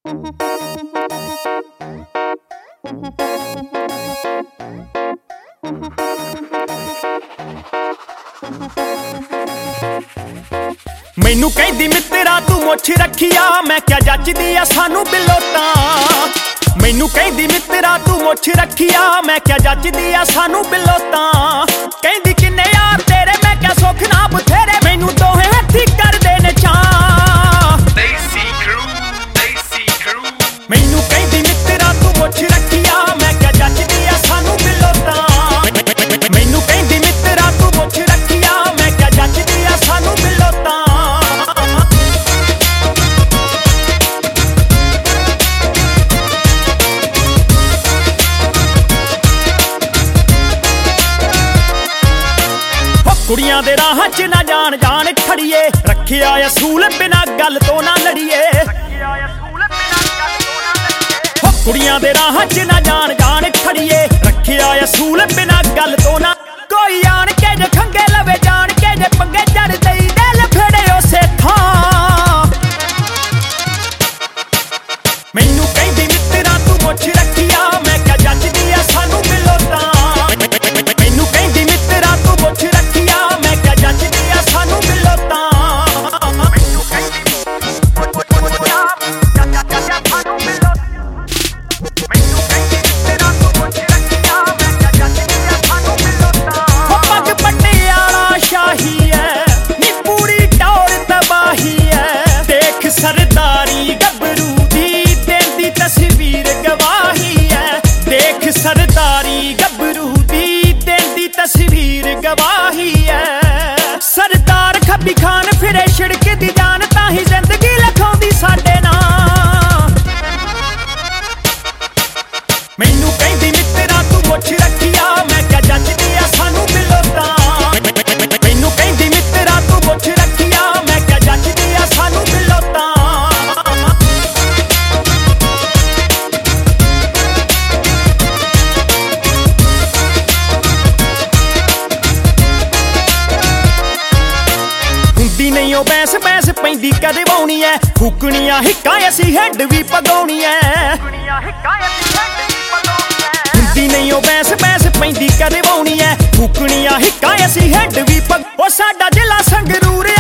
मैनू कहंदी मित्रा तू मुछ रखिया, मैं क्या जचदी आ सानू बिलोटां। मैनू कहंदी मित्रा तू मुछ रखिया, मैं क्या जचदी आ सानू बिलोटां। कहंदी किन्ने यार तेरे, मैं क्या सुख ना बथेरे, मैनू दोहे हत्थी कर दे ने चां। मैनू कहंदी मित्रा तू मुछ रखिया, मैं क्या जचदी आ सानू बिलोटां। मैनू कहंदी मित्रा तू मुछ रखिया, मैं क्या जचदी आ सानू बिलोटां। कुड़ियां दे राह च ना जान जान खड़िए, रखिया असूल बिना गल तो ना लड़िए। कुड़ियां दे राह च ना जान जान खड़िए, रखिया असूल बिना गल तो ना। कोई आन के जे खंगे लवे, जान के जे पंगे चढ़ दई दिल फेड़े उसे थां। मैनू कहंदी मित्रा तू मुछ रखिया, मैं क्या जचदी आ सानू बिलोटां। मैनू कहंदी मित्रा तू मुछ रखिया, मैं क्या जचदी आ सानू बिलोटां। पग पटियाला शाही है, नी पूरी टौर तबाही है। देख सरदारी गबरू दी, देंदी तस्वीर गवाही है। देख सरदारी गबरू दी, देंदी तस्वीर गवाही है। सरदार खब्बी खान फिरे छिड़क दी जान, ताही जिंदगी लखौंदी साडे नां। मैनू कहंदी मित्रा तू मुछ रखिया, मैं क्या जचदी आ सानू बिलोटां। मैनू कहंदी मित्रा तू मुछ रखिया, मैं क्या जचदी आ सानू बिलोटां। हुंदी नहीं ओ बैंस बैंस पैंदी कदे वाउणी ऐ, फूकणियां हिक्कां असीं हैड भी पगाउणी ऐ। हुंदी नहीं ओ बैंस बैंस पैंदी कदे वाउणी ऐ, फूकणियां हिक्कां असीं हैड भी पग। ओ साडा जिला संगरूर